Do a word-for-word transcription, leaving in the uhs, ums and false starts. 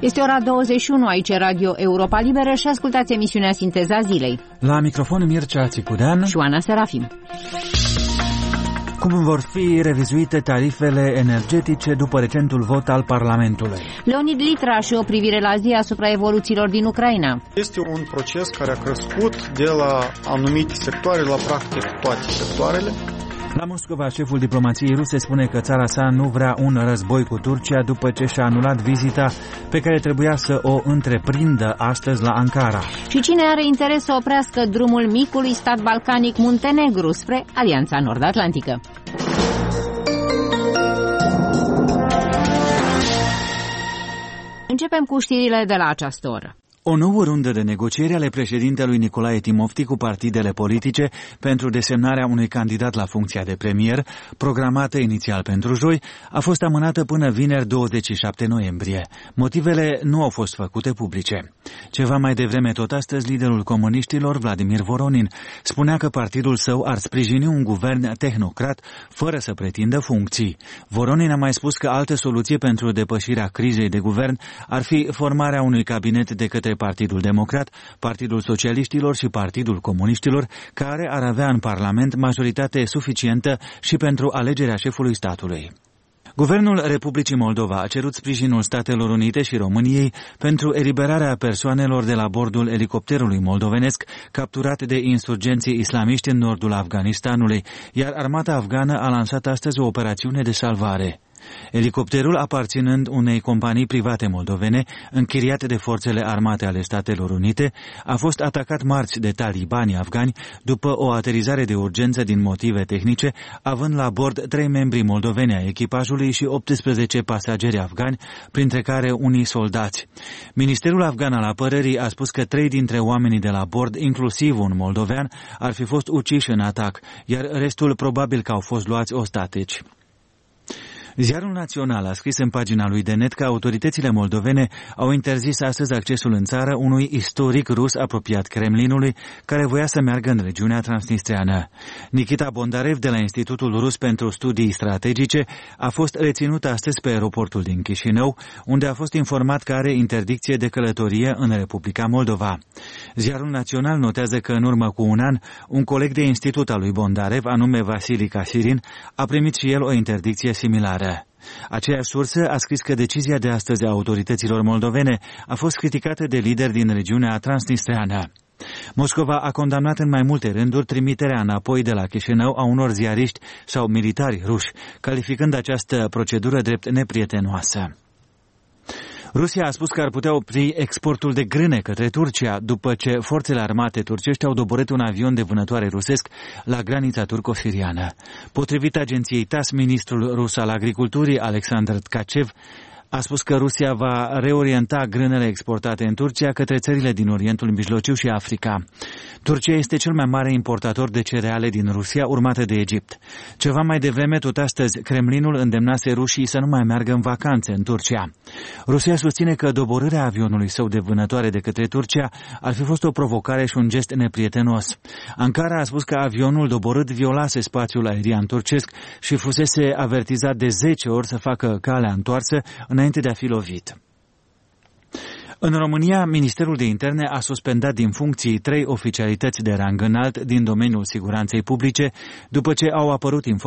Este ora douăzeci și unu, aici Radio Europa Liberă și ascultați emisiunea Sinteza Zilei. La microfon Mircea Țicudean și Oana Serafim. Cum vor fi revizuite tarifele energetice după recentul vot al Parlamentului? Leonid Litra și o privire la zi asupra evoluțiilor din Ucraina. Este un proces care a crescut de la anumite sectoare la practic toate sectoarele. La Moscova, șeful diplomației ruse spune că țara sa nu vrea un război cu Turcia după ce și-a anulat vizita pe care trebuia să o întreprindă astăzi la Ankara. Și cine are interes să oprească drumul micului stat balcanic Muntenegru spre Alianța Nord-Atlantică? Începem cu știrile de la această oră. O nouă rundă de negocieri ale președintelui Nicolae Timofti cu partidele politice pentru desemnarea unui candidat la funcția de premier, programată inițial pentru joi, a fost amânată până vineri douăzeci și șapte noiembrie. Motivele nu au fost făcute publice. Ceva mai devreme tot astăzi, liderul comuniștilor, Vladimir Voronin, spunea că partidul său ar sprijini un guvern tehnocrat fără să pretindă funcții. Voronin a mai spus că altă soluție pentru depășirea crizei de guvern ar fi formarea unui cabinet de către Partidul Democrat, Partidul Socialiștilor și Partidul Comuniștilor, care ar avea în Parlament majoritate suficientă și pentru alegerea șefului statului. Guvernul Republicii Moldova a cerut sprijinul Statelor Unite și României pentru eliberarea persoanelor de la bordul elicopterului moldovenesc capturat de insurgenții islamiști în nordul Afganistanului, iar armata afgană a lansat astăzi o operațiune de salvare. Elicopterul, aparținând unei companii private moldovene, închiriate de forțele armate ale Statelor Unite, a fost atacat marți de talibanii afgani după o aterizare de urgență din motive tehnice, având la bord trei membri moldoveni ai echipajului și optsprezece pasageri afgani, printre care unii soldați. Ministerul afgan al apărării a spus că trei dintre oamenii de la bord, inclusiv un moldovean, ar fi fost uciși în atac, iar restul probabil că au fost luați ostatici. Ziarul Național a scris în pagina lui de net că autoritățile moldovene au interzis astăzi accesul în țară unui istoric rus apropiat Kremlinului, care voia să meargă în regiunea transnistreană. Nikita Bondarev de la Institutul Rus pentru Studii Strategice a fost reținut astăzi pe aeroportul din Chișinău, unde a fost informat că are interdicție de călătorie în Republica Moldova. Ziarul Național notează că în urmă cu un an, un coleg de institut al lui Bondarev, anume Vasili Kasirin, a primit și el o interdicție similară. Aceeași sursă a scris că decizia de astăzi a autorităților moldovene a fost criticată de lideri din regiunea transnistreană. Moscova a condamnat în mai multe rânduri trimiterea înapoi de la Chișinău a unor ziariști sau militari ruși, calificând această procedură drept neprietenoasă. Rusia a spus că ar putea opri exportul de grâne către Turcia după ce forțele armate turcești au doborât un avion de vânătoare rusesc la granița turco-siriană. Potrivit agenției TASS, ministrul rus al agriculturii, Alexander Tkachev, a spus că Rusia va reorienta grânele exportate în Turcia către țările din Orientul Mijlociu și Africa. Turcia este cel mai mare importator de cereale din Rusia, urmată de Egipt. Ceva mai devreme, tot astăzi, Kremlinul îndemnase rușii să nu mai meargă în vacanțe în Turcia. Rusia susține că doborârea avionului său de vânătoare de către Turcia ar fi fost o provocare și un gest neprietenos. Ankara a spus că avionul doborât violase spațiul aerian turcesc și fusese avertizat de zece ori să facă calea întoarsă înainte de a fi lovit. În România, Ministerul de Interne a suspendat din funcții trei oficialități de rang înalt din domeniul siguranței publice, după ce au apărut informații